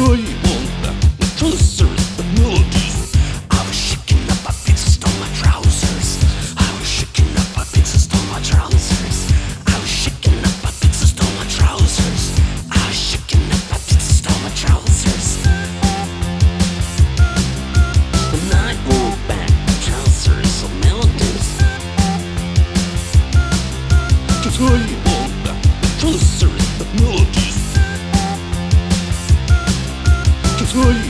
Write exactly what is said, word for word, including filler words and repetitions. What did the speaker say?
可以忘了 my trousers, the melodies. I was shaking up my pics and stole my trousers. I was shaking up my pics and stole my trousers. I was shaking up my pics and stole my trousers. I was shaking up my pics and stole my trousers. When I wore back my trousers, the melodies. 就可以忘了 my trousers, the melodies. 就可以